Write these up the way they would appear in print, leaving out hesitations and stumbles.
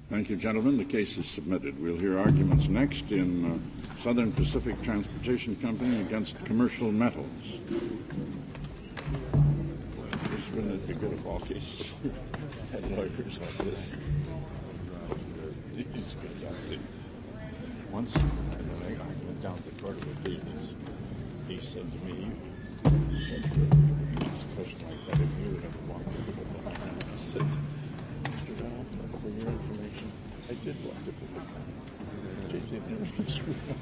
Thank you, gentlemen. The case is submitted. We'll hear arguments next in Southern Pacific Transportation Company against Commercial Metals. Wouldn't it be good if all cases had lawyers like this? He's good, that's it. Once I went down to the court with Davies, he said to me, this question like that, if you would have walked into the book, I said, Mr. Donald, for your information, I did walk into the book. J.J. Never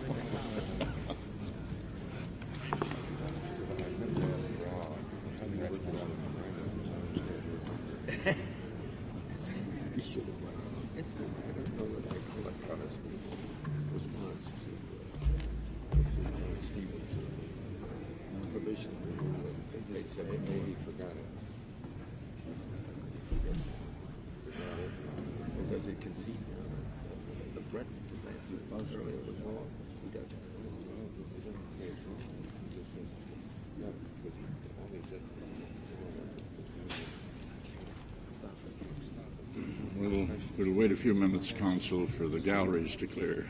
We'll wait a few minutes, counsel, for the galleries to clear.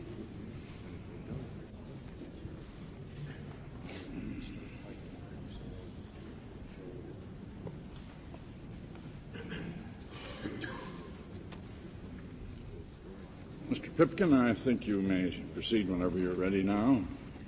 Mr. Pipkin, I think you may proceed whenever you're ready now.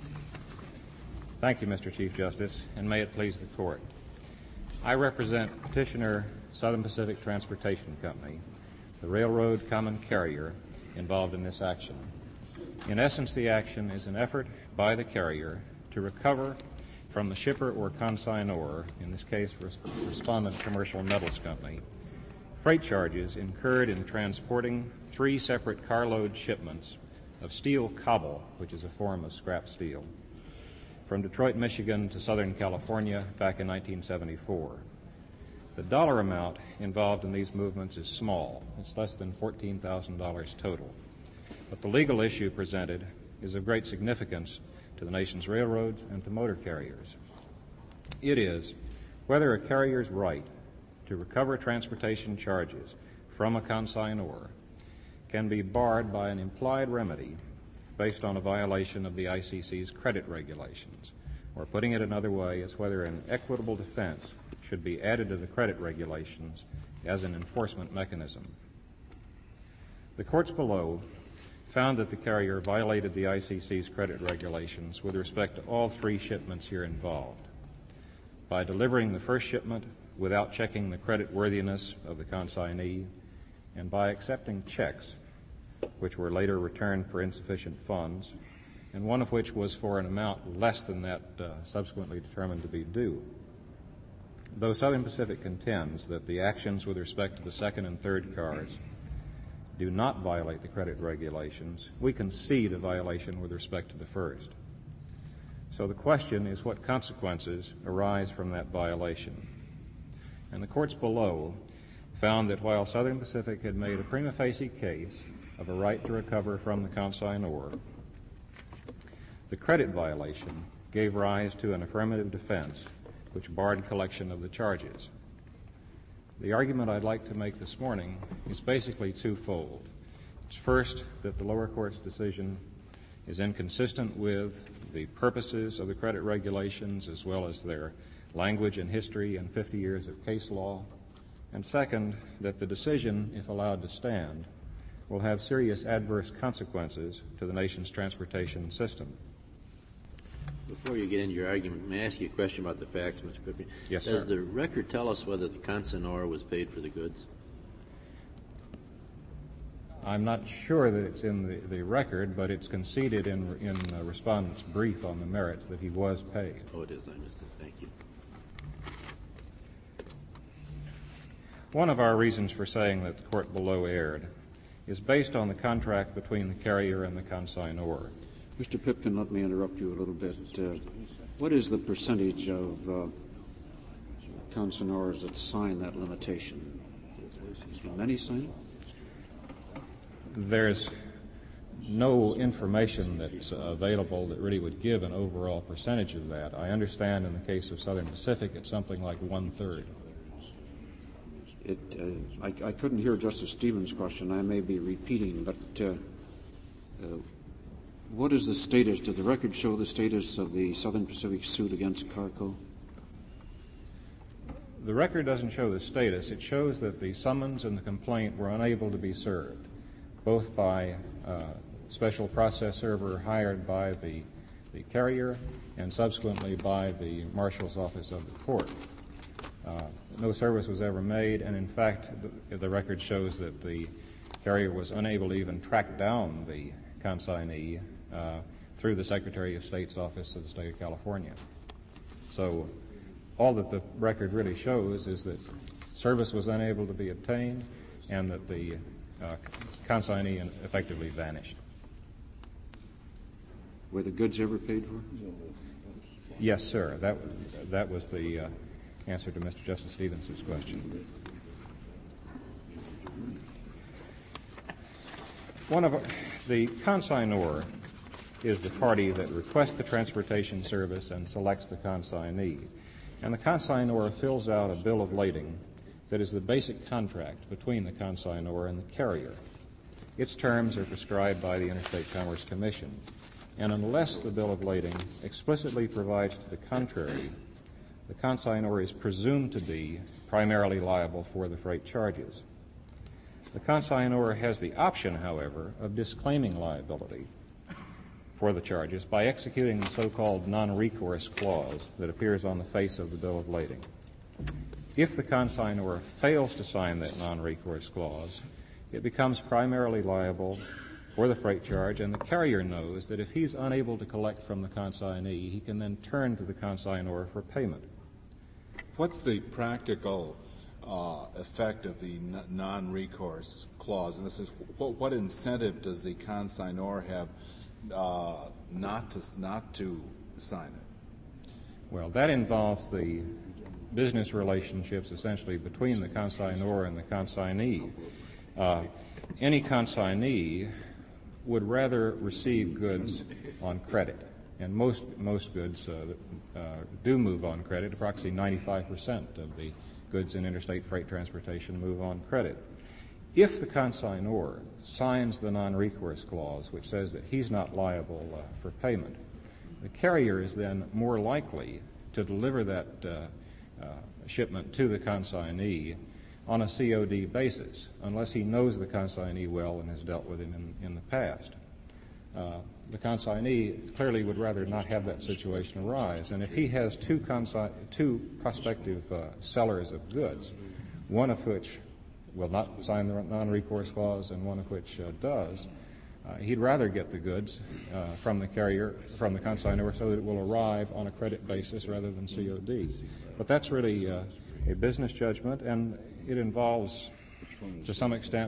Thank you, Mr. Chief Justice, and may it please the Court. I represent petitioner Southern Pacific Transportation Company, the railroad common carrier involved in this action. In essence, the action is an effort by the carrier to recover from the shipper or consignor, in this case Respondent Commercial Metals Company, freight charges incurred in transporting 3 separate carload shipments of steel cobble, which is a form of scrap steel, from Detroit, Michigan to Southern California back in 1974. The dollar amount involved in these movements is small. It's less than $14,000 total. But the legal issue presented is of great significance to the nation's railroads and to motor carriers. It is whether a carrier's right to recover transportation charges from a consignor can be barred by an implied remedy based on a violation of the ICC's credit regulations. Or putting it another way, it's whether an equitable defense should be added to the credit regulations as an enforcement mechanism. The courts below found that the carrier violated the ICC's credit regulations with respect to all 3 shipments here involved by delivering the first shipment without checking the credit worthiness of the consignee and by accepting checks which were later returned for insufficient funds, and one of which was for an amount less than that subsequently determined to be due. Though Southern Pacific contends that the actions with respect to the second and third cars do not violate the credit regulations, we concede a violation with respect to the first. So the question is what consequences arise from that violation. And the courts below found that while Southern Pacific had made a prima facie case of a right to recover from the consignor, the credit violation gave rise to an affirmative defense which barred collection of the charges. The argument I'd like to make this morning is basically twofold. It's first that the lower court's decision is inconsistent with the purposes of the credit regulations as well as their language and history and 50 years of case law. And second, that the decision, if allowed to stand, will have serious adverse consequences to the nation's transportation system. Before you get into your argument, may I ask you a question about the facts, Mr. Pipkin? Yes, Does sir. the record tell us whether the consignor was paid for the goods? I'm not sure that it's in the record, but it's conceded in the respondent's brief on the merits that he was paid. Oh, it is. I missed it. Thank you. One of our reasons for saying that the court below erred is based on the contract between the carrier and the consignor. Mr. Pipkin, let me interrupt you a little bit. What is the percentage of consignors that sign that limitation? Do many sign it? There's no information that's available that really would give an overall percentage of that. I understand in the case of Southern Pacific it's something like 1/3. I couldn't hear Justice Stevens' question. I may be repeating, but what is the status? Does the record show the status of the Southern Pacific suit against Carco? The record doesn't show the status. It shows that the summons and the complaint were unable to be served, both by special process server hired by the carrier and subsequently by the marshal's office of the court. No service was ever made, and in fact, the record shows that the carrier was unable to even track down the consignee through the Secretary of State's office of the state of California. So all that the record really shows is that service was unable to be obtained and that the consignee effectively vanished. Were the goods ever paid for? Yes, sir. That was the answer to Mr. Justice Stevens' question. The consignor is the party that requests the transportation service and selects the consignee. And the consignor fills out a bill of lading that is the basic contract between the consignor and the carrier. Its terms are prescribed by the Interstate Commerce Commission. And unless the bill of lading explicitly provides to the contrary, the consignor is presumed to be primarily liable for the freight charges. The consignor has the option, however, of disclaiming liability for the charges by executing the so-called non-recourse clause that appears on the face of the bill of lading. If the consignor fails to sign that non-recourse clause, it becomes primarily liable for the freight charge, and the carrier knows that if he's unable to collect from the consignee, he can then turn to the consignor for payment. What's the practical effect of the non-recourse clause? And this is what incentive does the consignor have not to sign it? Well, that involves the business relationships essentially between the consignor and the consignee. Any consignee would rather receive goods on credit, and most goods do move on credit. Approximately 95% of the goods in interstate freight transportation move on credit. If the consignor signs the non-recourse clause, which says that he's not liable for payment, the carrier is then more likely to deliver that shipment to the consignee on a COD basis, unless he knows the consignee well and has dealt with him in the past. The consignee clearly would rather not have that situation arise, and if he has two prospective sellers of goods, one of which will not sign the non-recourse clause and one of which does, he'd rather get the goods from the carrier, from the consignor, so that it will arrive on a credit basis rather than COD. But that's really a business judgment, and it involves, to some extent,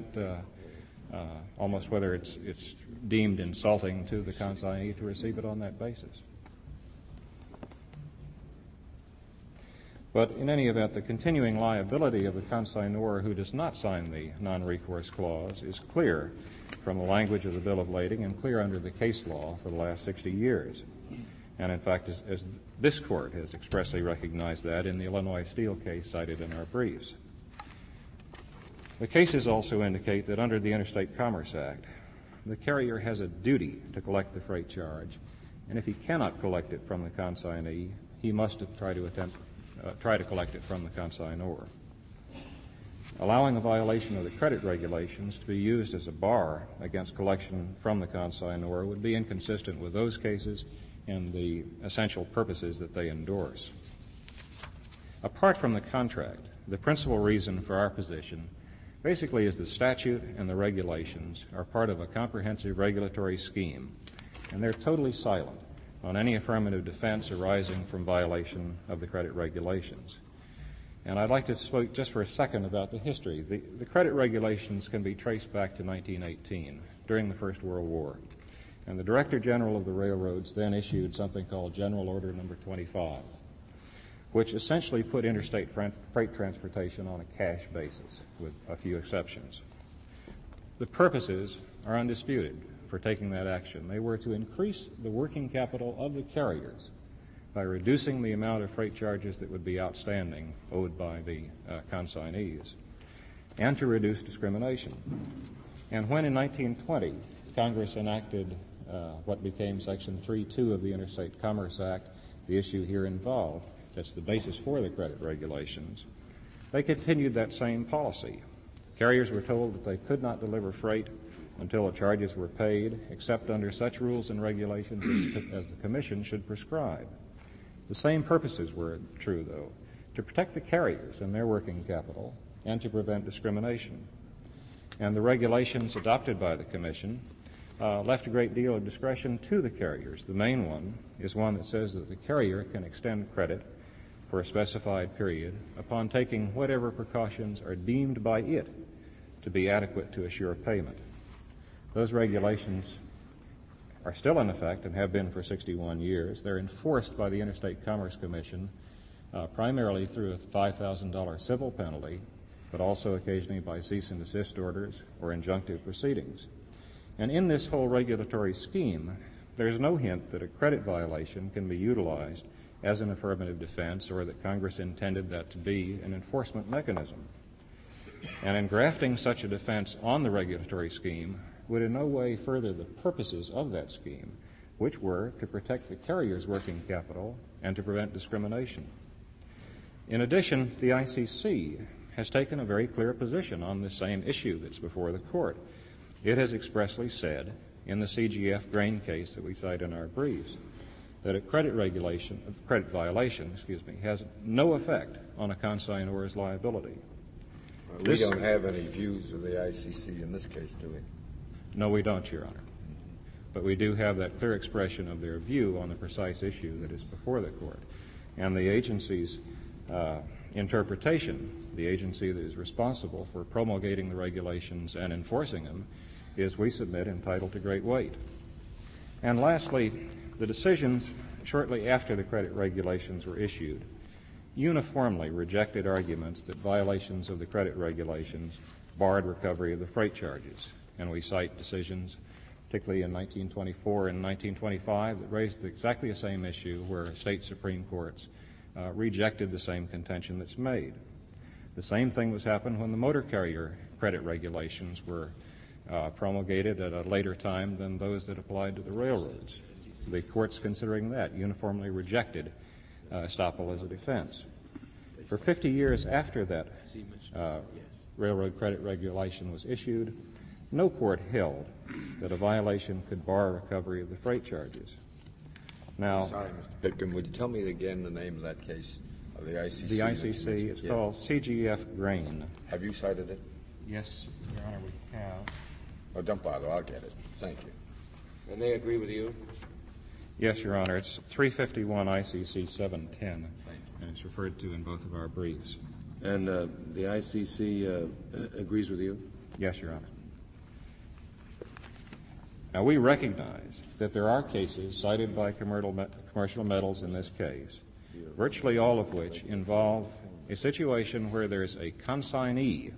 almost whether it's deemed insulting to the consignee to receive it on that basis. But in any event, the continuing liability of the consignor who does not sign the non-recourse clause is clear from the language of the bill of lading and clear under the case law for the last 60 years. And in fact, as this court has expressly recognized that in the Illinois Steel case cited in our briefs. The cases also indicate that under the Interstate Commerce Act, the carrier has a duty to collect the freight charge, and if he cannot collect it from the consignee, he must try to collect it from the consignor. Allowing a violation of the credit regulations to be used as a bar against collection from the consignor would be inconsistent with those cases and the essential purposes that they endorse. Apart from the contract, the principal reason for our position basically is the statute and the regulations are part of a comprehensive regulatory scheme, and they're totally silent on any affirmative defense arising from violation of the credit regulations. And I'd like to speak just for a second about the history. The credit regulations can be traced back to 1918, during the First World War. And the Director General of the Railroads then issued something called General Order Number 25, which essentially put interstate freight transportation on a cash basis, with a few exceptions. The purposes are undisputed for taking that action. They were to increase the working capital of the carriers by reducing the amount of freight charges that would be outstanding owed by the consignees. and to reduce discrimination. And when in 1920 Congress enacted what became Section 3.2 of the Interstate Commerce Act, the issue here involved, that's the basis for the credit regulations, they continued that same policy. Carriers were told that they could not deliver freight until the charges were paid, except under such rules and regulations as the Commission should prescribe. The same purposes were true, though, to protect the carriers and their working capital and to prevent discrimination. And the regulations adopted by the Commission left a great deal of discretion to the carriers. The main one is one that says that the carrier can extend credit for a specified period upon taking whatever precautions are deemed by it to be adequate to assure payment. Those regulations are still in effect and have been for 61 years. They're enforced by the Interstate Commerce Commission primarily through a $5,000 civil penalty, but also occasionally by cease and desist orders or injunctive proceedings. And in this whole regulatory scheme, there's no hint that a credit violation can be utilized as an affirmative defense or that Congress intended that to be an enforcement mechanism. And in grafting such a defense on the regulatory scheme would in no way further the purposes of that scheme, which were to protect the carrier's working capital and to prevent discrimination. In addition, the ICC has taken a very clear position on this same issue that's before the court. It has expressly said in the CGF grain case that we cite in our briefs that a credit violation has no effect on a consignor's liability. We don't have any views of the ICC in this case, do we? No, we don't, Your Honor. But we do have that clear expression of their view on the precise issue that is before the court. And the agency's interpretation, the agency that is responsible for promulgating the regulations and enforcing them, is, we submit, entitled to great weight. And lastly, the decisions shortly after the credit regulations were issued uniformly rejected arguments that violations of the credit regulations barred recovery of the freight charges. And we cite decisions, particularly in 1924 and 1925, that raised exactly the same issue where state Supreme Courts rejected the same contention that's made. The same thing was happened when the motor carrier credit regulations were promulgated at a later time than those that applied to the railroads. The courts, considering that, uniformly rejected estoppel as a defense. For 50 years after that railroad credit regulation was issued, no court held that a violation could bar recovery of the freight charges. Now, sorry, Mr. Pitkin, would you tell me again the name of that case of the ICC? The ICC, it's called CGF Grain. Have you cited it? Yes, Your Honor, we have. Oh, don't bother, I'll get it. Thank you. And they agree with you? Yes, Your Honor, it's 351 ICC 710, and it's referred to in both of our briefs. And the ICC agrees with you? Yes, Your Honor. Now, we recognize that there are cases cited by commercial metals in this case, virtually all of which involve a situation where there's a consignee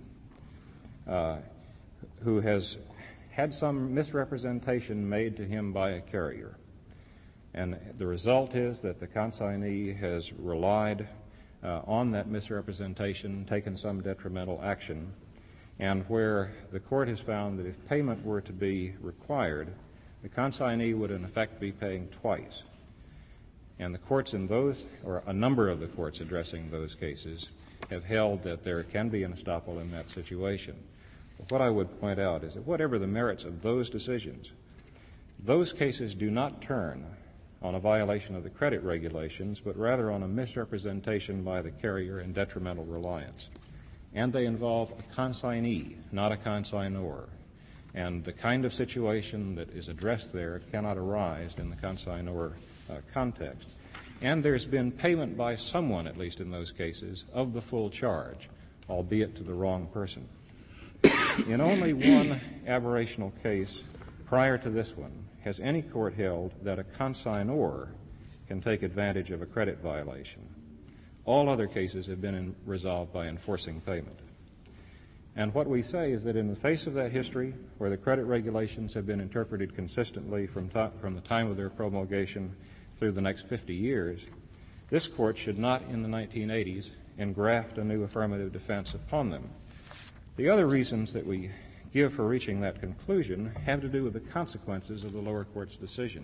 who has had some misrepresentation made to him by a carrier. And the result is that the consignee has relied on that misrepresentation, taken some detrimental action, and where the court has found that if payment were to be required, the consignee would in effect be paying twice. And the courts in those, or a number of the courts addressing those cases, have held that there can be an estoppel in that situation. But what I would point out is that whatever the merits of those decisions, those cases do not turn on a violation of the credit regulations, but rather on a misrepresentation by the carrier and detrimental reliance. And they involve a consignee, not a consignor. And the kind of situation that is addressed there cannot arise in the consignor context. And there's been payment by someone, at least in those cases, of the full charge, albeit to the wrong person. In only one aberrational case prior to this one has any court held that a consignor can take advantage of a credit violation. All other cases have been resolved by enforcing payment. And what we say is that in the face of that history, where the credit regulations have been interpreted consistently from the time of their promulgation through the next 50 years, this court should not in the 1980s engraft a new affirmative defense upon them. The other reasons that we give for reaching that conclusion have to do with the consequences of the lower court's decision.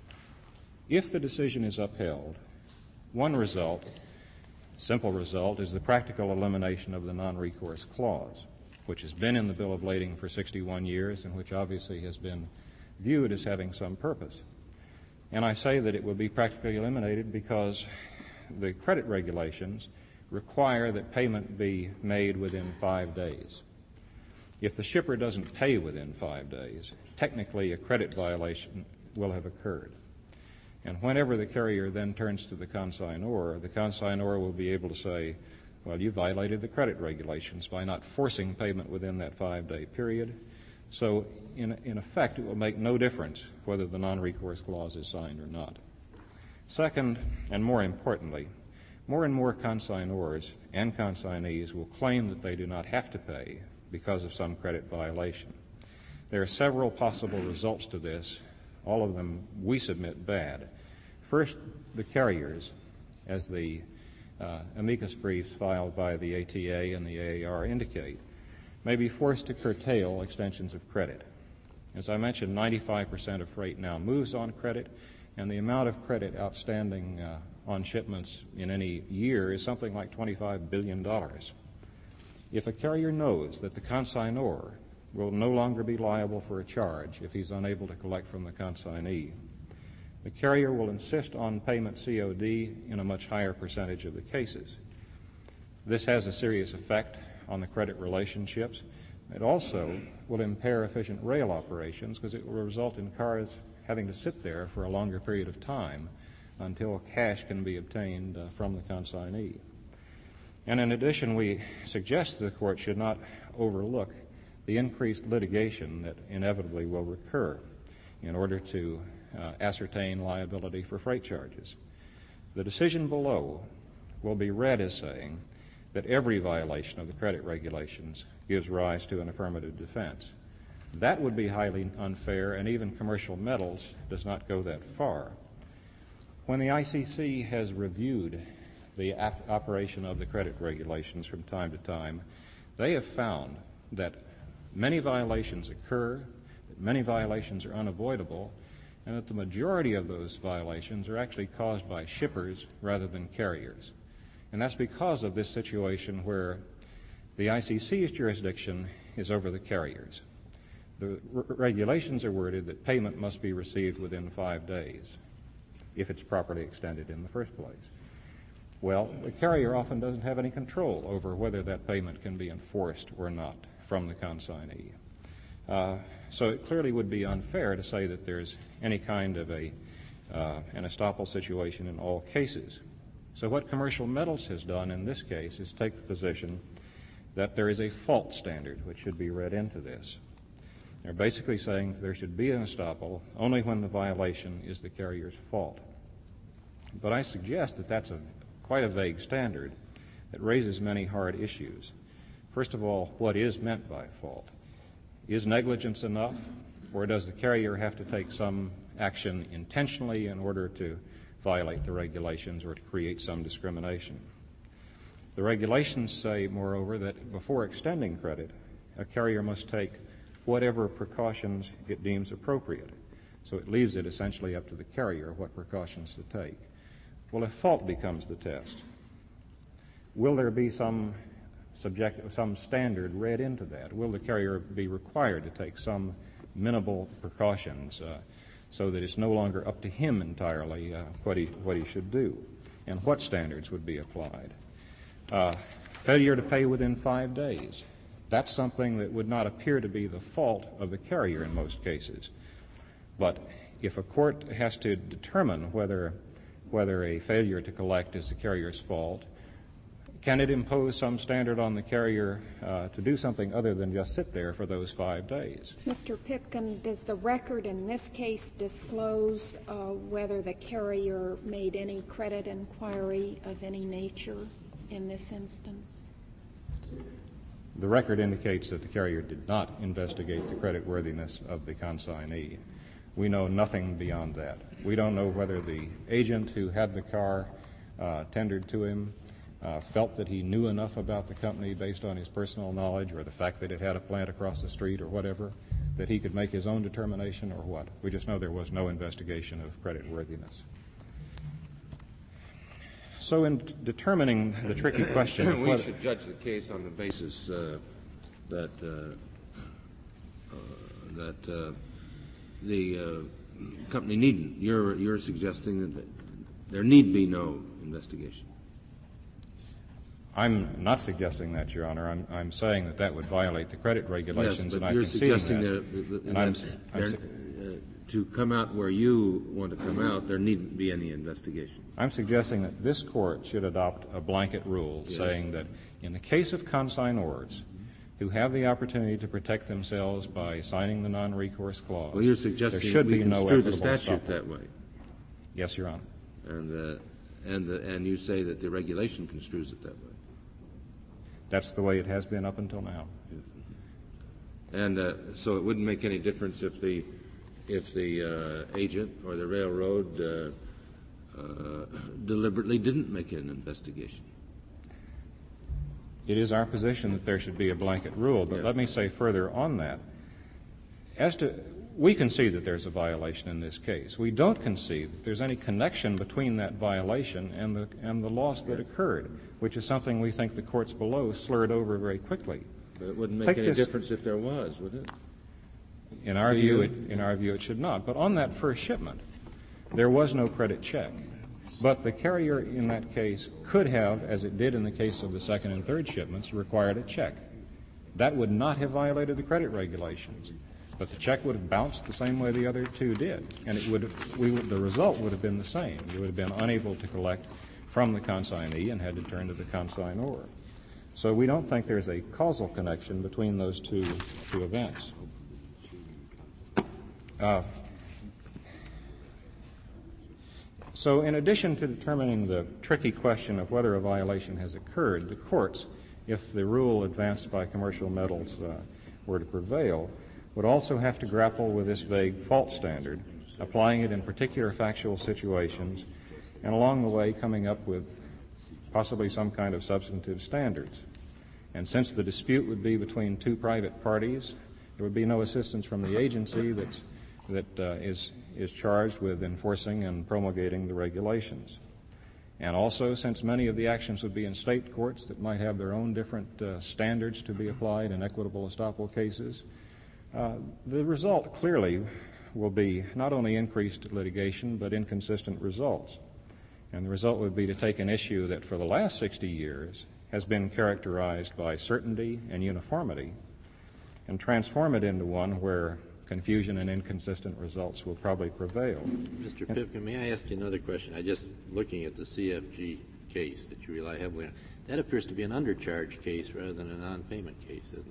If the decision is upheld, one result, simple result, is the practical elimination of the non-recourse clause, which has been in the Bill of Lading for 61 years and which obviously has been viewed as having some purpose. And I say that it will be practically eliminated because the credit regulations require that payment be made within 5 days. If the shipper doesn't pay within 5 days, technically a credit violation will have occurred. And whenever the carrier then turns to the consignor will be able to say, well, you violated the credit regulations by not forcing payment within that 5-day period. So in effect, it will make no difference whether the non-recourse clause is signed or not. Second, and more importantly, more and more consignors and consignees will claim that they do not have to pay because of some credit violation. There are several possible results to this, all of them we submit bad. First, the carriers, as the amicus briefs filed by the ATA and the AAR indicate, may be forced to curtail extensions of credit. As I mentioned, 95% of freight now moves on credit, and the amount of credit outstanding on shipments in any year is something like $25 billion. If a carrier knows that the consignor will no longer be liable for a charge if he's unable to collect from the consignee, the carrier will insist on payment COD in a much higher percentage of the cases. This has a serious effect on the credit relationships. It also will impair efficient rail operations because it will result in cars having to sit there for a longer period of time until cash can be obtained from the consignee. And in addition, we suggest the court should not overlook the increased litigation that inevitably will recur in order to ascertain liability for freight charges. The decision below will be read as saying that every violation of the credit regulations gives rise to an affirmative defense. That would be highly unfair, and even Commercial Metals does not go that far. When the ICC has reviewed the operation of the credit regulations from time to time, they have found that many violations occur, that many violations are unavoidable, and that the majority of those violations are actually caused by shippers rather than carriers. And that's because of this situation where the ICC's jurisdiction is over the carriers. The regulations are worded that payment must be received within 5 days if it's properly extended in the first place. Well, the carrier often doesn't have any control over whether that payment can be enforced or not from the consignee. So it clearly would be unfair to say that there's any kind of an estoppel situation in all cases. So what Commercial Metals has done in this case is take the position that there is a fault standard which should be read into this. They're basically saying that there should be an estoppel only when the violation is the carrier's fault. But I suggest that that's quite a vague standard that raises many hard issues. First of all, what is meant by fault? Is negligence enough, or does the carrier have to take some action intentionally in order to violate the regulations or to create some discrimination? The regulations say, moreover, that before extending credit, a carrier must take whatever precautions it deems appropriate. So it leaves it essentially up to the carrier what precautions to take. Well, if fault becomes the test, will there be some standard read into that? Will the carrier be required to take some minimal precautions so that it's no longer up to him entirely what he should do? And what standards would be applied? Failure to pay within 5 days. That's something that would not appear to be the fault of the carrier in most cases. But if a court has to determine whether a failure to collect is the carrier's fault, can it impose some standard on the carrier to do something other than just sit there for those 5 days? Mr. Pipkin, does the record in this case disclose whether the carrier made any credit inquiry of any nature in this instance? The record indicates that the carrier did not investigate the creditworthiness of the consignee. We know nothing beyond that. We don't know whether the agent who had the car tendered to him felt that he knew enough about the company based on his personal knowledge or the fact that it had a plant across the street or whatever, that he could make his own determination or what. We just know there was no investigation of creditworthiness. So in determining the tricky question of we should judge the case on the basis that the company needn't. You're suggesting that there need be no investigation. I'm not suggesting that, Your Honor. I'm saying that would violate the credit regulations, yes, but and I'm you're conceding suggesting to come out where you want to come out, there needn't be any investigation. I'm suggesting that this Court should adopt a blanket rule saying that in the case of consignors who have the opportunity to protect themselves by signing the non-recourse clause, well, you're suggesting there should we be no construe the equitable statute estoppel. that way. Yes, Your Honor. And you say that the regulation construes it that way. That's the way it has been up until now. And so it wouldn't make any difference if the agent or the railroad deliberately didn't make an investigation. It is our position that there should be a blanket rule, but let me say further on that. We concede that there's a violation in this case. We don't concede that there's any connection between that violation and the loss that occurred, which is something we think the courts below slurred over very quickly. But it wouldn't make any difference if there was, would it? In our view, it should not. But on that first shipment, there was no credit check. But the carrier in that case could have, as it did in the case of the second and third shipments, required a check. That would not have violated the credit regulations. But the check would have bounced the same way the other two did, and the result would have been the same. You would have been unable to collect from the consignee and had to turn to the consignor. So we don't think there's a causal connection between those two events. So in addition to determining the tricky question of whether a violation has occurred, the courts, if the rule advanced by Commercial Metals were to prevail, would also have to grapple with this vague fault standard, applying it in particular factual situations, and along the way coming up with possibly some kind of substantive standards. And since the dispute would be between two private parties, there would be no assistance from the agency that is charged with enforcing and promulgating the regulations. And also, since many of the actions would be in state courts that might have their own different standards to be applied in equitable estoppel cases, the result clearly will be not only increased litigation, but inconsistent results. And the result would be to take an issue that for the last 60 years has been characterized by certainty and uniformity and transform it into one where confusion and inconsistent results will probably prevail. Mr. Pipkin, may I ask you another question? Just looking at the CFG case that you rely heavily on, that appears to be an undercharge case rather than a non-payment case, isn't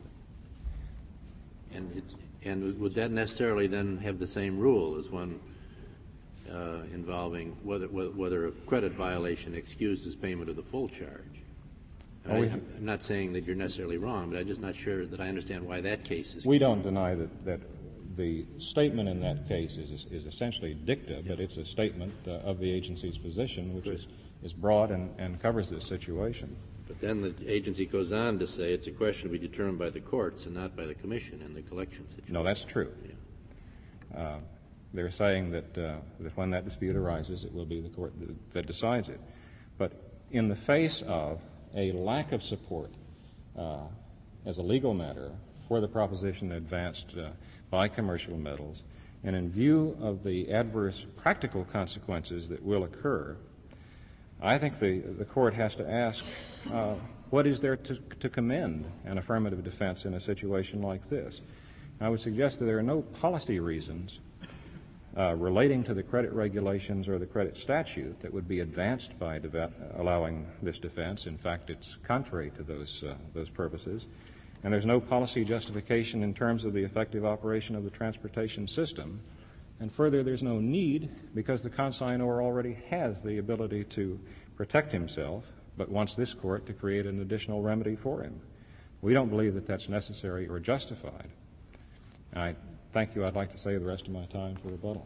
it? And would that necessarily then have the same rule as one involving whether a credit violation excuses payment of the full charge? I'm not saying that you're necessarily wrong, but I'm just not sure that I understand why that case is. We don't deny that the statement in that case is essentially dicta, but it's a statement of the agency's position, which is broad and covers this situation. But then the agency goes on to say it's a question to be determined by the courts and not by the commission in the collection situation. No, that's true. Yeah. They're saying that when that dispute arises, it will be the court that decides it. But in the face of a lack of support as a legal matter for the proposition advanced by Commercial Metals, and in view of the adverse practical consequences that will occur, I think the court has to ask, what is there to commend an affirmative defense in a situation like this? I would suggest that there are no policy reasons relating to the credit regulations or the credit statute that would be advanced by allowing this defense. In fact, it's contrary to those purposes. And there's no policy justification in terms of the effective operation of the transportation system. And further, there's no need because the consignor already has the ability to protect himself, but wants this court to create an additional remedy for him. We don't believe that that's necessary or justified. I thank you. I'd like to save the rest of my time for rebuttal.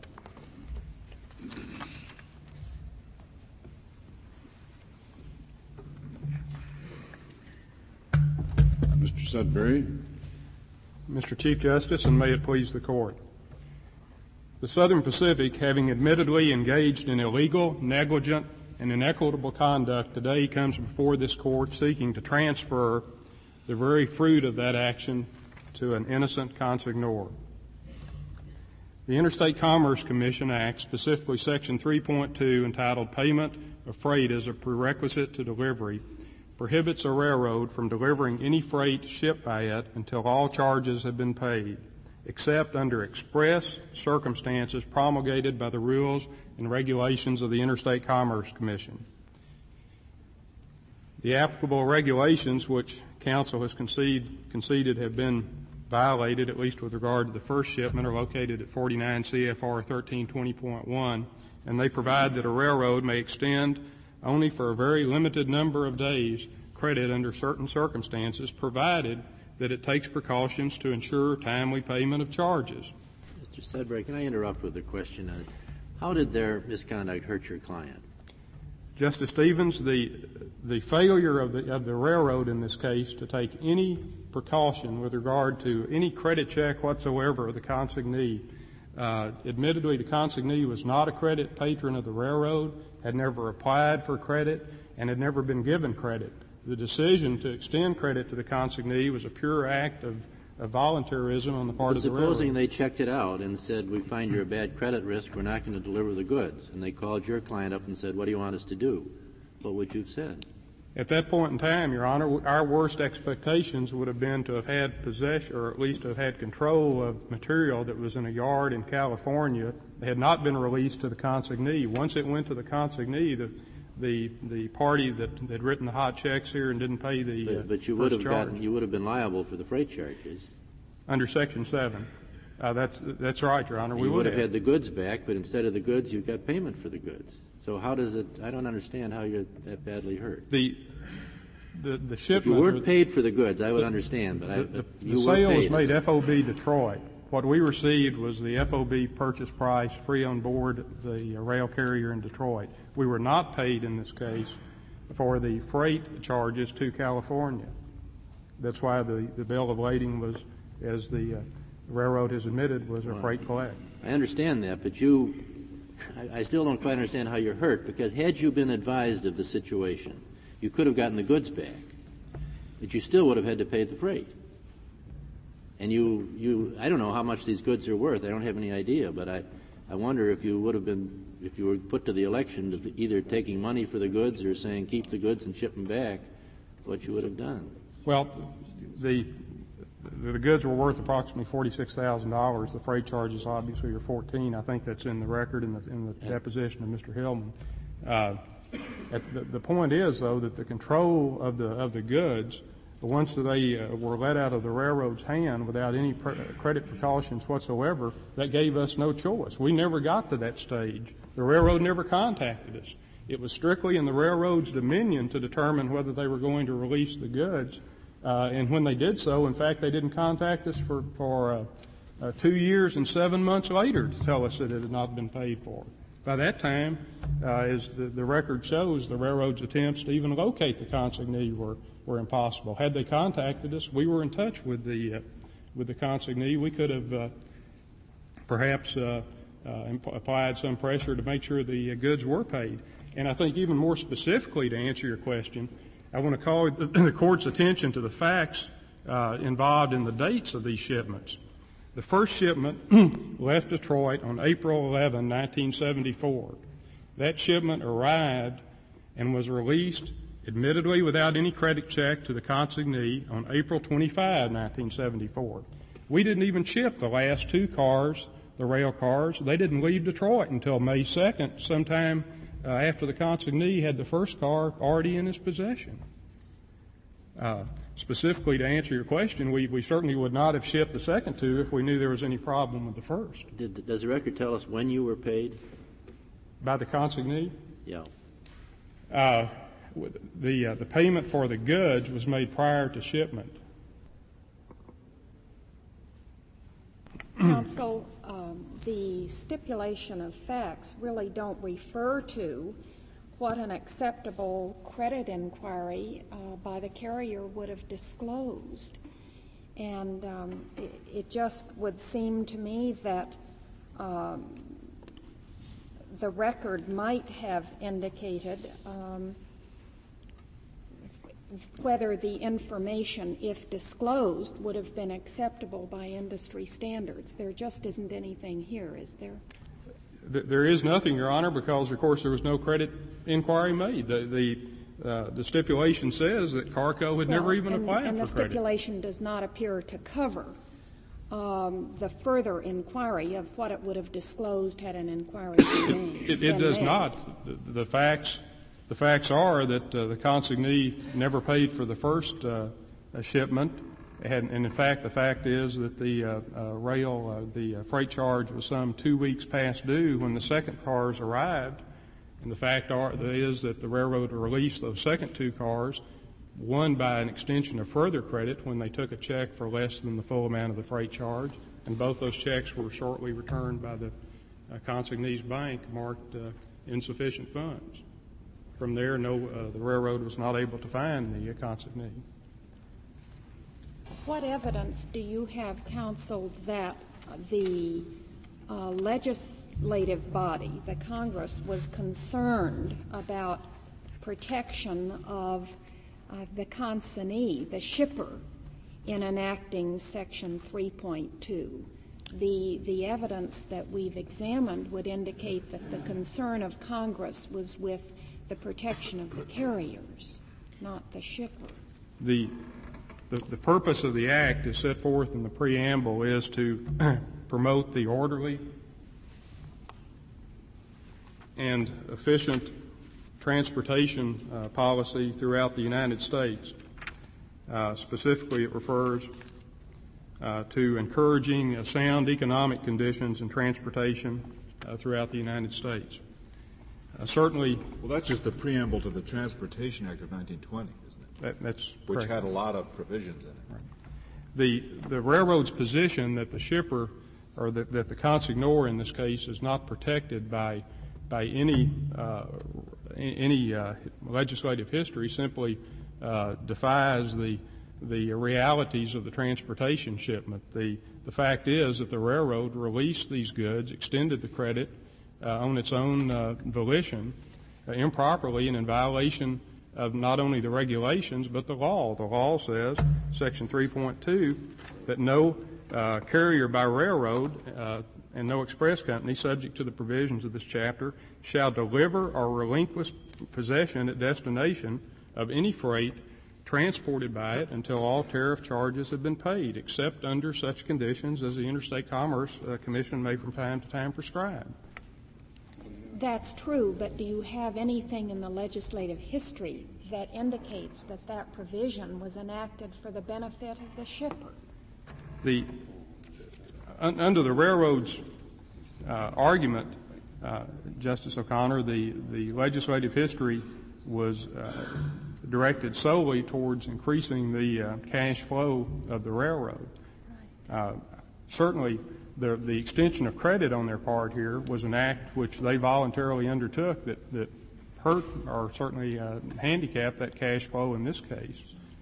Mr. Sudbury. Mr. Chief Justice, and may it please the Court. The Southern Pacific, having admittedly engaged in illegal, negligent, and inequitable conduct, today comes before this Court seeking to transfer the very fruit of that action to an innocent consignor. The Interstate Commerce Commission Act, specifically Section 3.2, entitled Payment of Freight as a Prerequisite to Delivery, prohibits a railroad from delivering any freight shipped by it until all charges have been paid, except under express circumstances promulgated by the rules and regulations of the Interstate Commerce Commission. The applicable regulations, which counsel has conceded have been violated, at least with regard to the first shipment, are located at 49 CFR 1320.1, and they provide that a railroad may extend only for a very limited number of days credit under certain circumstances, provided that it takes precautions to ensure timely payment of charges. Mr. Sudbury, can I interrupt with a question? How did their misconduct hurt your client? Justice Stevens, the failure of the railroad in this case to take any precaution with regard to any credit check whatsoever of the consignee. Admittedly, the consignee was not a credit patron of the railroad, had never applied for credit, and had never been given credit. The decision to extend credit to the consignee was a pure act of voluntarism on the part of the railroad. Supposing they checked it out and said, we find you're a bad credit risk, we're not going to deliver the goods, and they called your client up and said, what do you want us to do? What would you have said? At that point in time, Your Honor, our worst expectations would have been to have had possession, or at least to have had control of material that was in a yard in California that had not been released to the consignee. Once it went to the consignee, the party that had written the hot checks here and didn't pay the but you first charge. You would have been liable for the freight charges. Under Section 7. That's right, Your Honor. We would have had the goods back, but instead of the goods, you got payment for the goods. So how does it – I don't understand how you're that badly hurt. The shipment – if you weren't paid for the goods, I would understand, but the sale was made FOB Detroit. What we received was the FOB purchase price free on board the rail carrier in Detroit. We were not paid in this case for the freight charges to California. That's why the bill of lading was, as the railroad has admitted, was a freight collect. I understand that, but I still don't quite understand how you're hurt, because had you been advised of the situation, you could have gotten the goods back, but you still would have had to pay the freight. And I don't know how much these goods are worth. I don't have any idea, but I wonder if you would have been, if you were put to the election of either taking money for the goods or saying keep the goods and ship them back, what you would have done. Well, the goods were worth approximately $46,000. The freight charges obviously are $14,000. I think that's in the record in the deposition of Mr. Hillman. The point is, though, that the control of the goods, once they were let out of the railroad's hand without any credit precautions whatsoever, that gave us no choice. We never got to that stage. The railroad never contacted us. It was strictly in the railroad's dominion to determine whether they were going to release the goods. And when they did so, in fact, they didn't contact us for 2 years and 7 months later to tell us that it had not been paid for. By that time, as the record shows, the railroad's attempts to even locate the consignee were impossible. Had they contacted us, we were in touch with the consignee. We could have perhaps applied some pressure to make sure the goods were paid. And I think even more specifically, to answer your question, I want to call the Court's attention to the facts involved in the dates of these shipments. The first shipment left Detroit on April 11, 1974. That shipment arrived and was released, admittedly without any credit check, to the consignee on April 25, 1974. We didn't even ship the last 2 cars, the rail cars. They didn't leave Detroit until May 2nd, sometime after the consignee had the first car already in his possession. Specifically, to answer your question, we certainly would not have shipped the second 2 if we knew there was any problem with the first. Does the record tell us when you were paid? By the consignee? Yeah. The payment for the goods was made prior to shipment. Counsel, the stipulation of facts really don't refer to what an acceptable credit inquiry by the carrier would have disclosed. And it just would seem to me that the record might have indicated whether the information, if disclosed, would have been acceptable by industry standards. There just isn't anything here, is there? There is nothing, Your Honor, because, of course, there was no credit inquiry made. The stipulation says that Carco had never even applied for credit. And the stipulation does not appear to cover the further inquiry of what it would have disclosed had an inquiry been made. It does not. The facts are that the consignee never paid for the first shipment, and in fact, the fact is that the freight charge was some 2 weeks past due when the second cars arrived. And the fact is that the railroad released those second 2 cars, one by an extension of further credit when they took a check for less than the full amount of the freight charge, and both those checks were shortly returned by the consignee's bank marked insufficient funds. From there, the railroad was not able to find the consignee. What evidence do you have, counsel, that the legislative body, the Congress, was concerned about protection of the consignee, the shipper, in enacting Section 3.2? The evidence that we've examined would indicate that the concern of Congress was with the protection of the carriers, not the shipper. The purpose of the Act is set forth in the preamble is to promote the orderly and efficient transportation policy throughout the United States. Specifically, it refers to encouraging sound economic conditions in transportation throughout the United States. Certainly. Well, that's just the preamble to the Transportation Act of 1920, isn't it? That's which correct. had a lot of provisions in it. Right. The railroad's position that the shipper, or that the consignor in this case, is not protected by any legislative history simply defies the realities of the transportation shipment. The fact is that the railroad released these goods, extended the credit on its own volition, improperly and in violation of not only the regulations but the law. The law says, Section 3.2, that no carrier by railroad and no express company subject to the provisions of this chapter shall deliver or relinquish possession at destination of any freight transported by it until all tariff charges have been paid, except under such conditions as the Interstate Commerce Commission may from time to time prescribe. That's true, but do you have anything in the legislative history that indicates that that provision was enacted for the benefit of the shipper? Under the railroad's argument, Justice O'Connor, the legislative history was directed solely towards increasing the cash flow of the railroad. Certainly, the extension of credit on their part here was an act which they voluntarily undertook that hurt or certainly handicapped that cash flow in this case.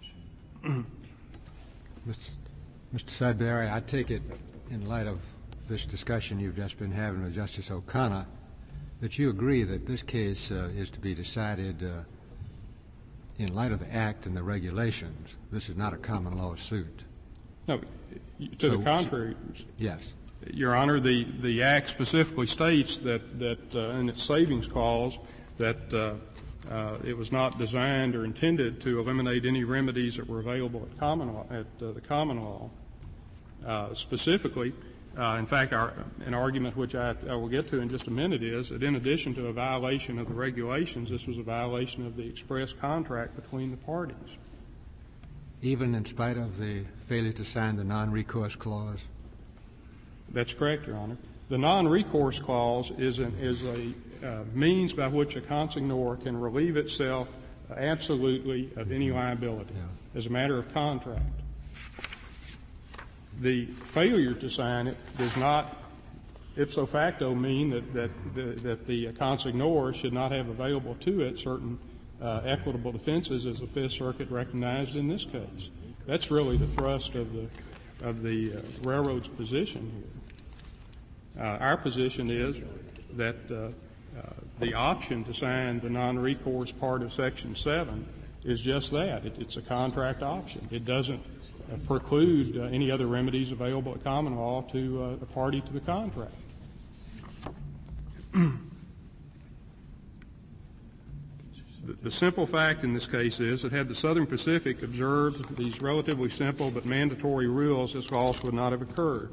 Mr. Sudbury, I take it in light of this discussion you've just been having with Justice O'Connor that you agree that this case is to be decided in light of the Act and the regulations. This is not a common law suit. No, to the contrary. Yes. Your Honor, the Act specifically states that in its savings clause that it was not designed or intended to eliminate any remedies that were available at the common law. Specifically, in fact, an argument which I will get to in just a minute is that in addition to a violation of the regulations, this was a violation of the express contract between the parties. Even in spite of the failure to sign the non-recourse clause? That's correct, Your Honor. The non-recourse clause is a means by which a consignor can relieve itself absolutely of any liability as a matter of contract. The failure to sign it does not ipso facto mean that the consignor should not have available to it certain equitable defenses as the Fifth Circuit recognized in this case. That's really the thrust of the railroad's position here. Our position is that the option to sign the non-recourse part of Section 7 is just that. It's a contract option. It doesn't preclude any other remedies available at common law to a party to the contract. The simple fact in this case is that had the Southern Pacific observed these relatively simple but mandatory rules, this loss would not have occurred.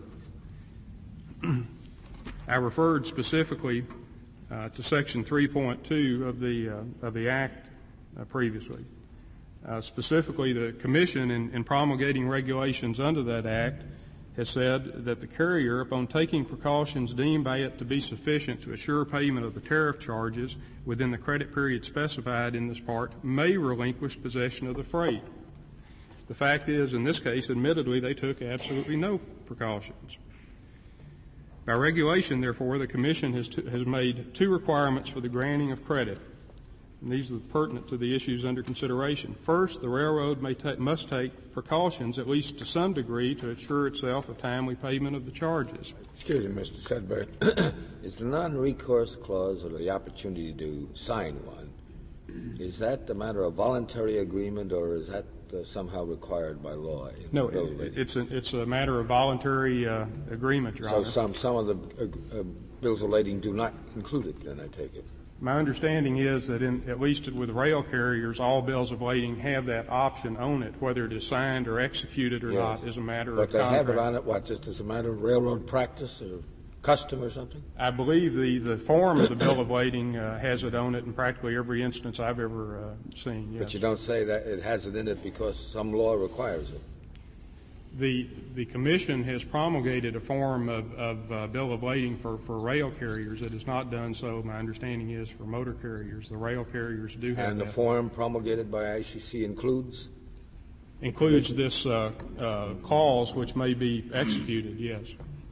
I referred specifically to Section 3.2 of the Act previously. Specifically, the Commission, in promulgating regulations under that Act, has said that the carrier, upon taking precautions deemed by it to be sufficient to assure payment of the tariff charges within the credit period specified in this part, may relinquish possession of the freight. The fact is, in this case, admittedly, they took absolutely no precautions. By regulation, therefore, the Commission has made two requirements for the granting of credit, and these are pertinent to the issues under consideration. First, the railroad must take precautions, at least to some degree, to assure itself of timely payment of the charges. Excuse me, Mr. Sudbury. Is the non-recourse clause, or the opportunity to sign one, is that a matter of voluntary agreement, or is that somehow required by law? No, it's a matter of voluntary agreement, Your Honor. So some of the bills of lading do not include it, then I take it. My understanding is that at least with rail carriers, all bills of lading have that option on it, whether it is signed or executed or not is a matter of contract. But they have it on it, what, just as a matter of railroad practice or custom or something? I believe the form of the bill of lading has it on it in practically every instance I've ever seen, yes. But you don't say that it has it in it because some law requires it. The Commission has promulgated a form of bill of lading for rail carriers. It has not done so, my understanding is, for motor carriers. The rail carriers do have that. And the form promulgated by ICC includes? Includes this clause, which may be executed, yes.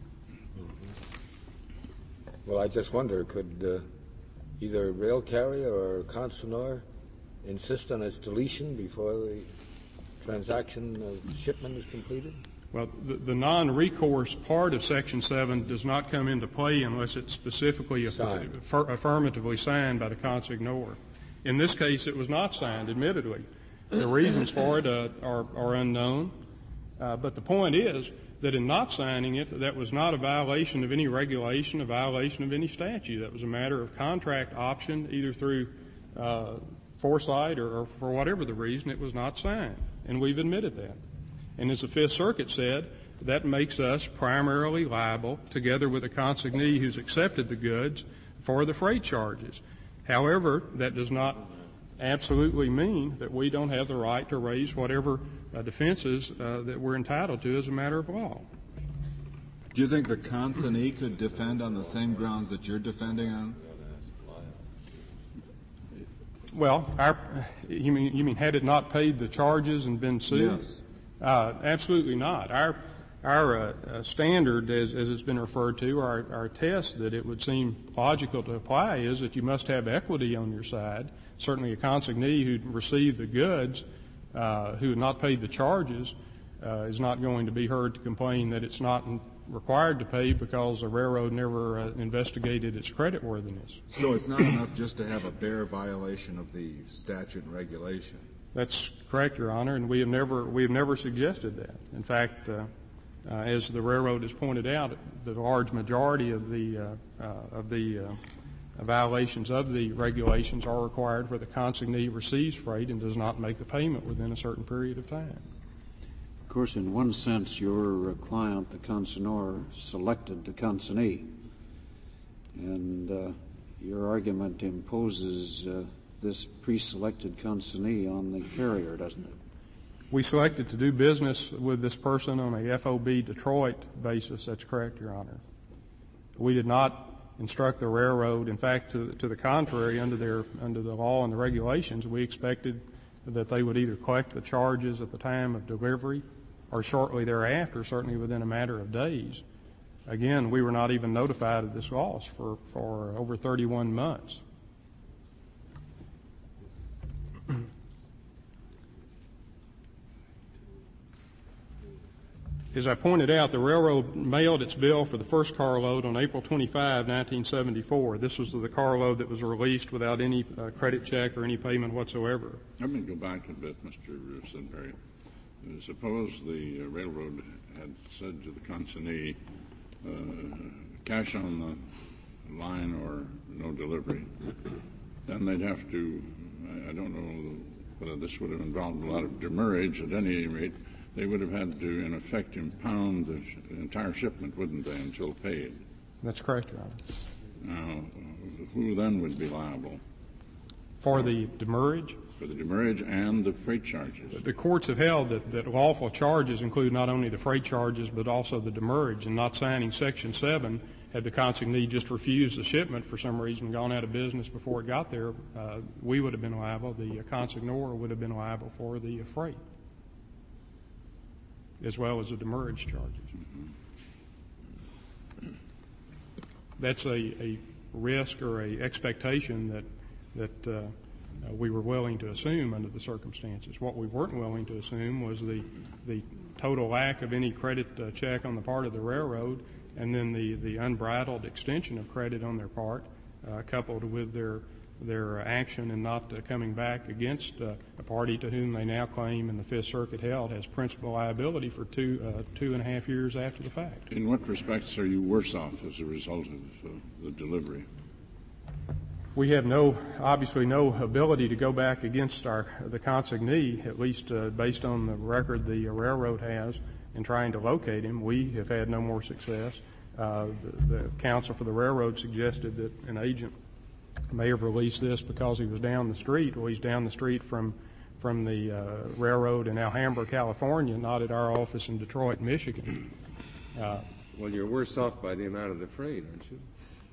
Well, I just wonder, could either a rail carrier or consignor insist on its deletion before the transaction of shipment is completed? Well, the non-recourse part of Section 7 does not come into play unless it's specifically affirmatively signed by the consignor. In this case, it was not signed, admittedly. The reasons for it are unknown, but the point is that in not signing it, that was not a violation of any regulation, a violation of any statute. That was a matter of contract option, either through foresight or for whatever the reason, it was not signed. And we've admitted that. And as the Fifth Circuit said, that makes us primarily liable, together with a consignee who's accepted the goods, for the freight charges. However, that does not absolutely mean that we don't have the right to raise whatever defenses that we're entitled to as a matter of law. Do you think the consignee could defend on the same grounds that you're defending on? Well, you mean had it not paid the charges and been sued? Yes. Absolutely not. Our standard, as it's been referred to, our test that it would seem logical to apply is that you must have equity on your side. Certainly a consignee who received the goods, who had not paid the charges, is not going to be heard to complain that it's not required to pay because the railroad never investigated its creditworthiness. So it's not enough just to have a bare violation of the statute and regulation. That's correct, Your Honor, and we have never suggested that. In fact, as the railroad has pointed out, the large majority of the violations of the regulations are required where the consignee receives freight and does not make the payment within a certain period of time. Of course, in one sense, your client, the consignor, selected the consignee, and your argument imposes this pre-selected consignee on the carrier, doesn't it? We selected to do business with this person on a FOB Detroit basis. That's correct, Your Honor. We did not instruct the railroad. In fact, to the contrary, under the law and the regulations, we expected that they would either collect the charges at the time of delivery or shortly thereafter, certainly within a matter of days. Again, we were not even notified of this loss for over 31 months. As I pointed out, the railroad mailed its bill for the first carload on April 25, 1974. This was the carload that was released without any credit check or any payment whatsoever. Let me go back a bit, Mr. Sudbury. Suppose the railroad had said to the consignee, cash on the line or no delivery. Then they'd have to, I don't know whether this would have involved a lot of demurrage. At any rate, they would have had to, in effect, impound the entire shipment, wouldn't they, until paid? That's correct, Your Honor. Now, who then would be liable? For the demurrage? For the demurrage and the freight charges. The courts have held that lawful charges include not only the freight charges but also the demurrage, and not signing Section 7, had the consignee just refused the shipment for some reason, gone out of business before it got there, we would have been liable. The consignor would have been liable for the freight, as well as the demurrage charges. Mm-hmm. That's a risk or a expectation that we were willing to assume under the circumstances. What we weren't willing to assume was the total lack of any credit check on the part of the railroad, and then the unbridled extension of credit on their part, coupled with their action in not coming back against a party to whom they now claim, in the Fifth Circuit held, has principal liability for 2.5 years after the fact. In what respects are you worse off as a result of the delivery? We have obviously no ability to go back against the consignee, at least based on the record the railroad has in trying to locate him. We have had no more success. The counsel for the railroad suggested that an agent may have released this because he was down the street. Well, he's down the street from the railroad in Alhambra, California, not at our office in Detroit, Michigan. Well, you're worse off by the amount of the freight, aren't you?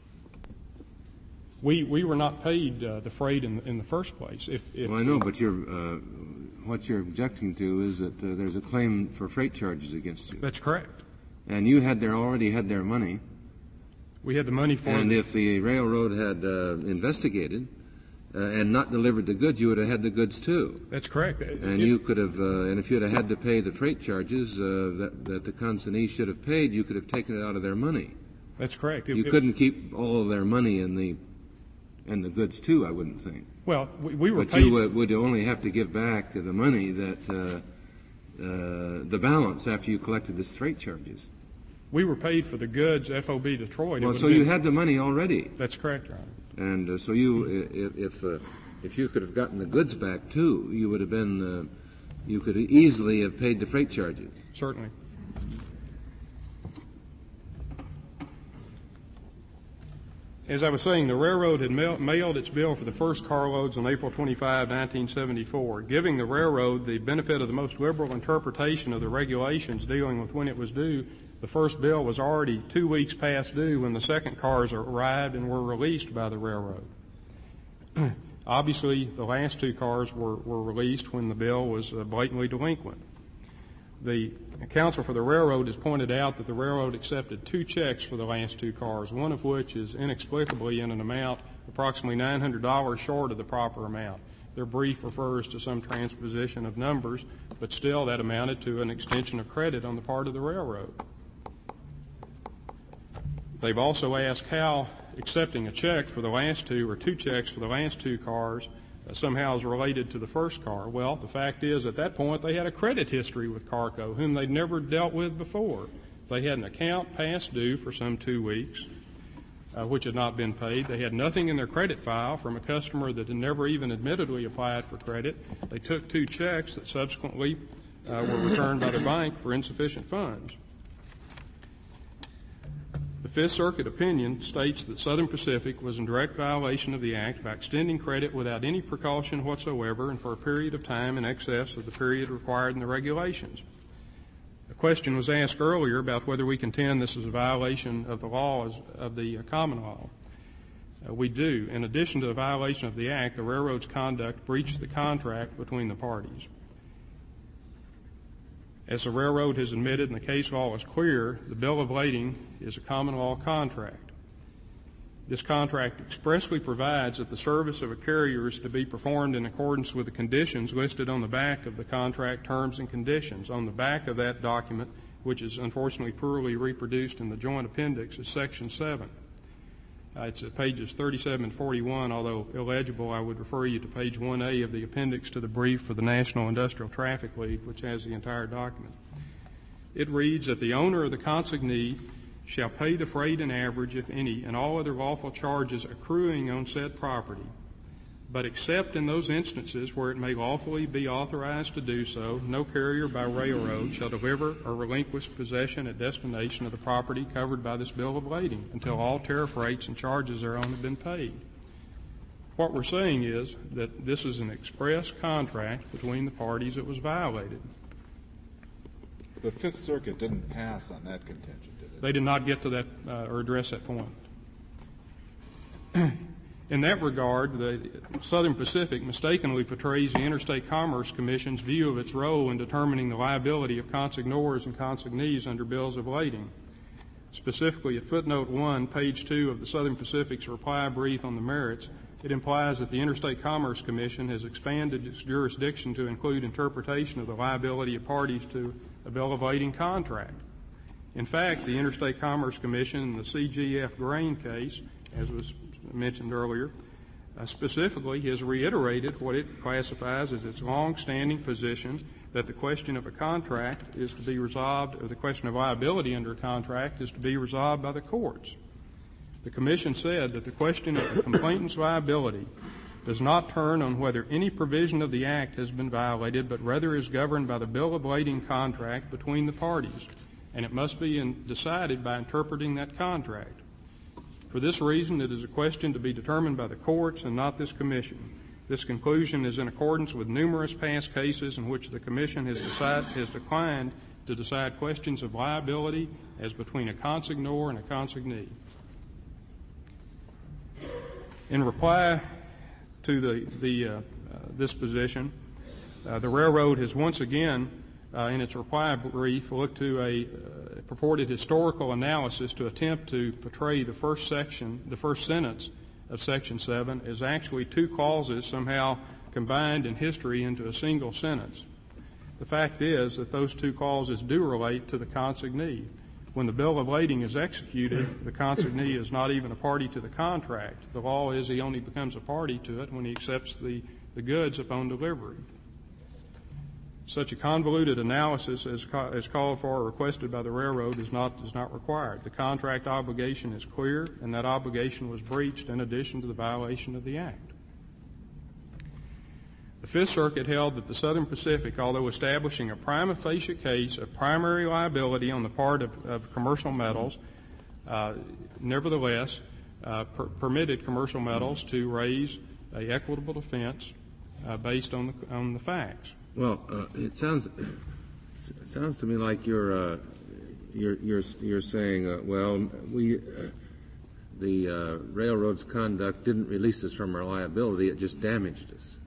We were not paid the freight in the first place. Well, I know, but what you're objecting to is that there's a claim for freight charges against you. That's correct. And you already had their money. We had the money for it. And if the railroad had investigated and not delivered the goods, you would have had the goods too. That's correct. And you could have, and if you had had to pay the freight charges that the consignee should have paid, you could have taken it out of their money. That's correct. You couldn't keep all of their money in the goods too, I wouldn't think. Well, we were but paid. You would only have to give back the money that the balance after you collected the freight charges. We were paid for the goods, FOB Detroit. Well, so you had the money already. That's correct, Your Honor. And so if you could have gotten the goods back too, you would have been, you could easily have paid the freight charges. Certainly. As I was saying, the railroad had mailed its bill for the first carloads on April 25, 1974, giving the railroad the benefit of the most liberal interpretation of the regulations dealing with when it was due. The first bill was already 2 weeks past due when the second cars arrived and were released by the railroad. Obviously, the last two cars were released when the bill was blatantly delinquent. The counsel for the railroad has pointed out that the railroad accepted 2 checks for the last 2 cars, one of which is inexplicably in an amount approximately $900 short of the proper amount. Their brief refers to some transposition of numbers, but still that amounted to an extension of credit on the part of the railroad. They've also asked how accepting a check for the last 2 or 2 checks for the last 2 cars somehow is related to the first car. Well, the fact is at that point they had a credit history with Carco whom they'd never dealt with before. They had an account past due for some 2 weeks, which had not been paid. They had nothing in their credit file from a customer that had never even admittedly applied for credit. They took 2 checks that subsequently were returned by the bank for insufficient funds. The Fifth Circuit opinion states that Southern Pacific was in direct violation of the Act by extending credit without any precaution whatsoever and for a period of time in excess of the period required in the regulations. A question was asked earlier about whether we contend this is a violation of the laws of the common law. We do. In addition to the violation of the Act, the railroad's conduct breached the contract between the parties. As the railroad has admitted and the case law is clear, the bill of lading is a common law contract. This contract expressly provides that the service of a carrier is to be performed in accordance with the conditions listed on the back of the contract terms and conditions. On the back of that document, which is unfortunately poorly reproduced in the joint appendix, is Section 7. It's at pages 37 and 41, although illegible. I would refer you to page 1A of the appendix to the brief for the National Industrial Traffic League, which has the entire document. It reads that the owner of the consignee shall pay the freight in average, if any, and all other lawful charges accruing on said property, but except in those instances where it may lawfully be authorized to do so, no carrier by railroad shall deliver or relinquish possession at destination of the property covered by this bill of lading until all tariff rates and charges thereon have been paid. What we're saying is that this is an express contract between the parties that was violated. The Fifth Circuit didn't pass on that contention, did it? They did not get to that or address that point. In that regard, the Southern Pacific mistakenly portrays the Interstate Commerce Commission's view of its role in determining the liability of consignors and consignees under bills of lading. Specifically, at footnote 1, page 2 of the Southern Pacific's reply brief on the merits, it implies that the Interstate Commerce Commission has expanded its jurisdiction to include interpretation of the liability of parties to a bill of lading contract. In fact, the Interstate Commerce Commission in the CGF grain case, as was mentioned earlier, specifically has reiterated what it classifies as its long-standing position that the question of a contract is to be resolved, or the question of liability under a contract is to be resolved by the courts. The Commission said that the question of the complainant's liability does not turn on whether any provision of the Act has been violated, but rather is governed by the bill of lading contract between the parties, and it must be decided by interpreting that contract. For this reason, it is a question to be determined by the courts and not this Commission. This conclusion is in accordance with numerous past cases in which the Commission has declined to decide questions of liability as between a consignor and a consignee. In reply to this position, the railroad has once again, in its reply brief, looked to a purported historical analysis to attempt to portray the first sentence of Section 7 as actually two clauses somehow combined in history into a single sentence. The fact is that those two clauses do relate to the consignee. When the bill of lading is executed, the consignee is not even a party to the contract. The law is he only becomes a party to it when he accepts the goods upon delivery. Such a convoluted analysis as called for or requested by the railroad is not required. The contract obligation is clear, and that obligation was breached in addition to the violation of the Act. The Fifth Circuit held that the Southern Pacific, although establishing a prima facie case of primary liability on the part of Commercial Metals, nevertheless permitted Commercial Metals to raise an equitable defense based on the facts. Well, it sounds to me like you're saying, the railroad's conduct didn't release us from our liability; it just damaged us.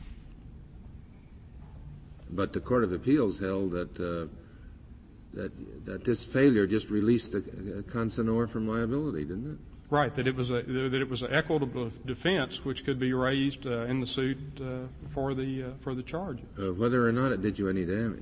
But the Court of Appeals held that this failure just released the consignor from liability, didn't it? Right, that it was an equitable defense which could be raised in the suit for the charge. Whether or not it did you any damage.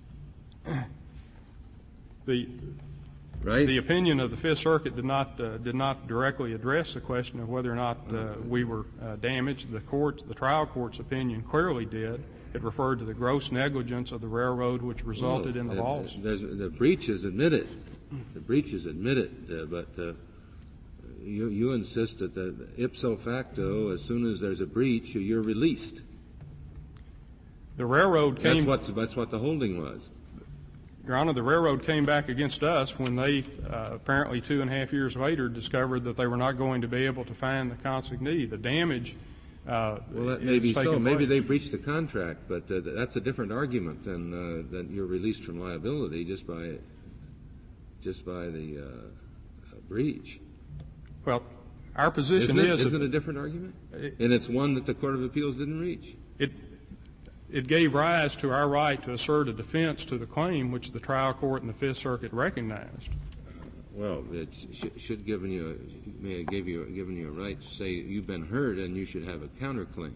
The opinion of the Fifth Circuit did not directly address the question of whether or not we were damaged. The trial court's opinion clearly did. It referred to the gross negligence of the railroad which resulted in the loss. The breach is admitted. The breach is admitted, but you insist that ipso facto, as soon as there's a breach, you're released. The railroad came. That's what the holding was. Your Honor, the railroad came back against us when they apparently 2.5 years later discovered that they were not going to be able to find the consignee. The damage. Well, that may be so. Maybe they breached the contract, but that's a different argument than you're released from liability just by the breach. Well, our position isn't it a different argument? And it's one that the Court of Appeals didn't reach. It gave rise to our right to assert a defense to the claim which the trial court and the Fifth Circuit recognized. Well, it should given you a right to say you've been hurt and you should have a counterclaim.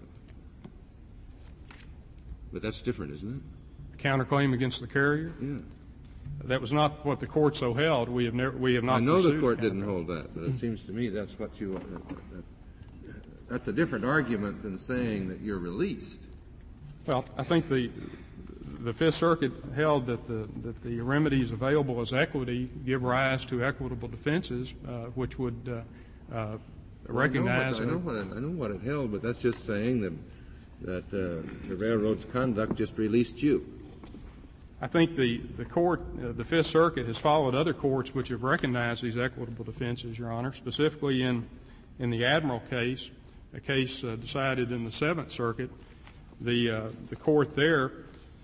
But that's different, isn't it? A counterclaim against the carrier? Yeah. That was not what the court so held. We have not. I know the court counterclaim. didn't hold that, but it seems to me that's what you. That's a different argument than saying that you're released. Well, I think the Fifth Circuit held that the remedies available as equity give rise to equitable defenses, which would recognize. I know what it held, but that's just saying that the railroad's conduct just released you. I think the court, the Fifth Circuit, has followed other courts which have recognized these equitable defenses, Your Honor, specifically in the Admiral case, a case decided in the Seventh Circuit. The court there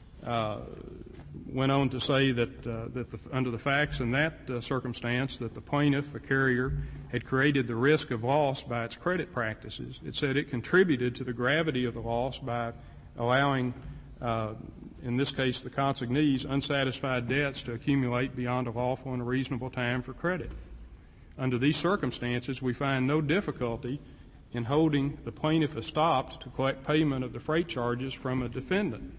went on to say that under the facts in that circumstance, that the plaintiff, a carrier, had created the risk of loss by its credit practices. It said it contributed to the gravity of the loss by allowing, in this case, the consignees, unsatisfied debts to accumulate beyond a lawful and a reasonable time for credit. Under these circumstances, we find no difficulty in holding the plaintiff estopped to collect payment of the freight charges from a defendant.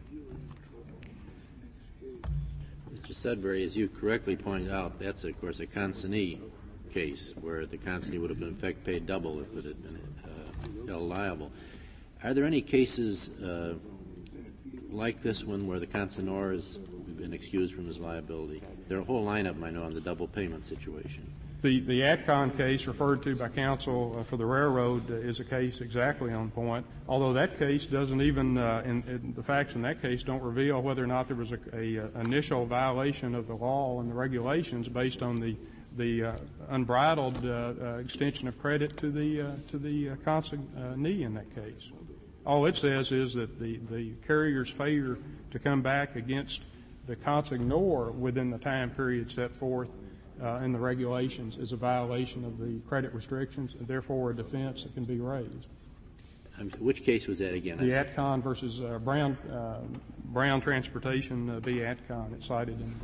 Mr. Sudbury, as you correctly pointed out, that's, of course, a consignee case where the consignee would have, in effect, paid double if it had been held liable. Are there any cases like this one where the consignor has been excused from his liability? There are a whole line of them, I know, on the double payment situation. The Atcon case referred to by counsel for the railroad is a case exactly on point, although that case doesn't even, the facts in that case don't reveal whether or not there was a initial violation of the law and the regulations based on the unbridled extension of credit to the consignee in that case. All it says is that the carrier's failure to come back against the consignor within the time period set forth in the regulations is a violation of the credit restrictions, and therefore a defense that can be raised. Which case was that again? The Atcon versus Brown Transportation v. Atcon. It's cited in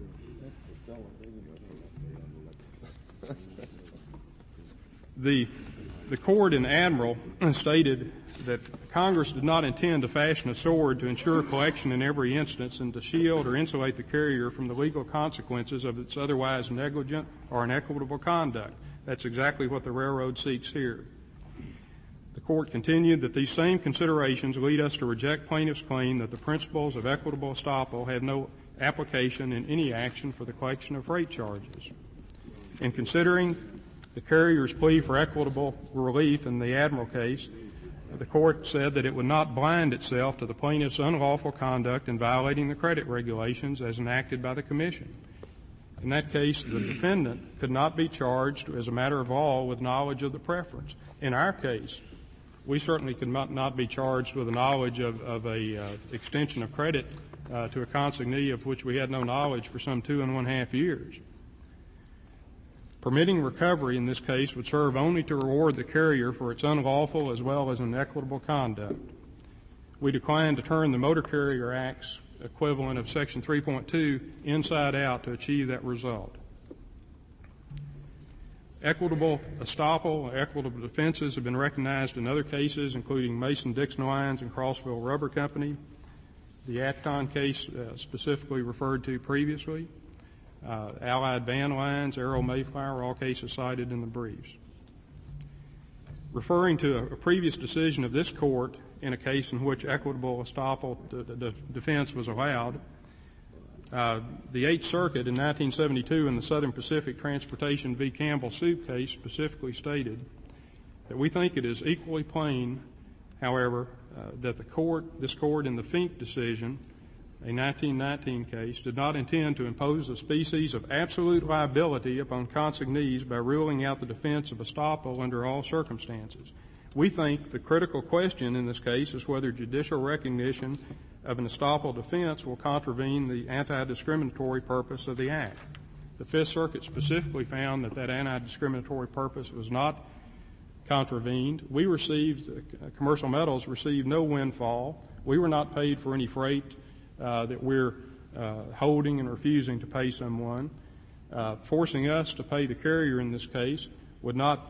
the brief. The court in Admiral stated that Congress did not intend to fashion a sword to ensure collection in every instance and to shield or insulate the carrier from the legal consequences of its otherwise negligent or inequitable conduct. That's exactly what the railroad seeks here. The court continued that these same considerations lead us to reject plaintiff's claim that the principles of equitable estoppel have no application in any action for the collection of freight charges. In considering the carrier's plea for equitable relief in the Admiral case, the court said that it would not blind itself to the plaintiff's unlawful conduct in violating the credit regulations as enacted by the Commission. In that case, the defendant could not be charged as a matter of law with knowledge of the preference. In our case, we certainly could not be charged with the knowledge of a extension of credit to a consignee of which we had no knowledge for some 2.5 years. Permitting recovery in this case would serve only to reward the carrier for its unlawful as well as inequitable conduct. We declined to turn the Motor Carrier Act's equivalent of Section 3.2 inside out to achieve that result. Equitable estoppel, equitable defenses have been recognized in other cases, including Mason-Dixon Lines and Crossville Rubber Company. The Atcon case specifically referred to previously. Allied Van Lines, Arrow Mayflower, all cases cited in the briefs. Referring to a previous decision of this court in a case in which equitable estoppel defense was allowed, the Eighth Circuit in 1972 in the Southern Pacific Transportation v. Campbell Soup case specifically stated that we think it is equally plain, however, that this court in the Fink decision, a 1919 case, did not intend to impose a species of absolute liability upon consignees by ruling out the defense of estoppel under all circumstances. We think the critical question in this case is whether judicial recognition of an estoppel defense will contravene the anti-discriminatory purpose of the Act. The Fifth Circuit specifically found that anti-discriminatory purpose was not contravened. We received, Commercial Metals received no windfall. We were not paid for any freight that we're holding and refusing to pay someone. Forcing us to pay the carrier in this case would not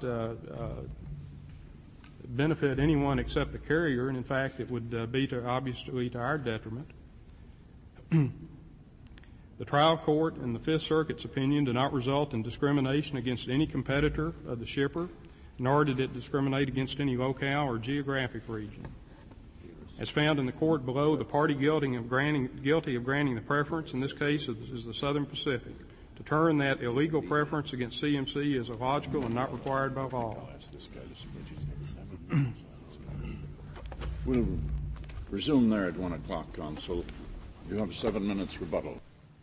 benefit anyone except the carrier, and in fact it would be obviously to our detriment. The trial court and the Fifth Circuit's opinion did not result in discrimination against any competitor of the shipper, nor did it discriminate against any locale or geographic region. As found in the court below, the party guilty of granting the preference in this case is the Southern Pacific. To turn that illegal preference against CMC is illogical and not required by law. We'll resume there at 1 o'clock, Counsel. You have 7 minutes rebuttal.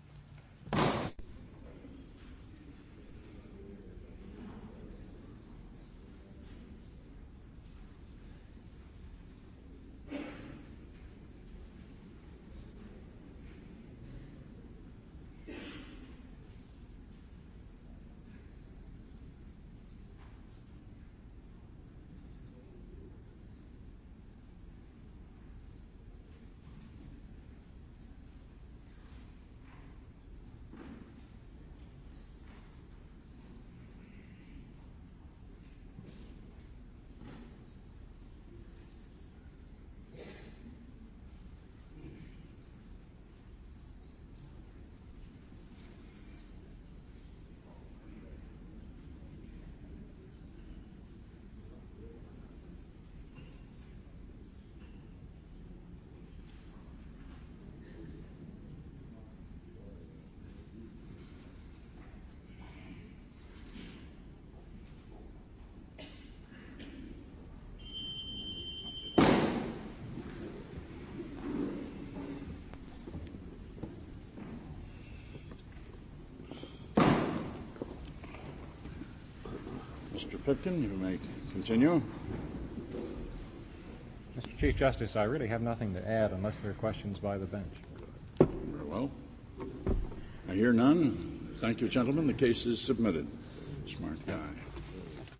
Mr. Pipkin, you may continue. Mr. Chief Justice, I really have nothing to add unless there are questions by the bench. Very well. I hear none. Thank you, gentlemen. The case is submitted. Smart guy.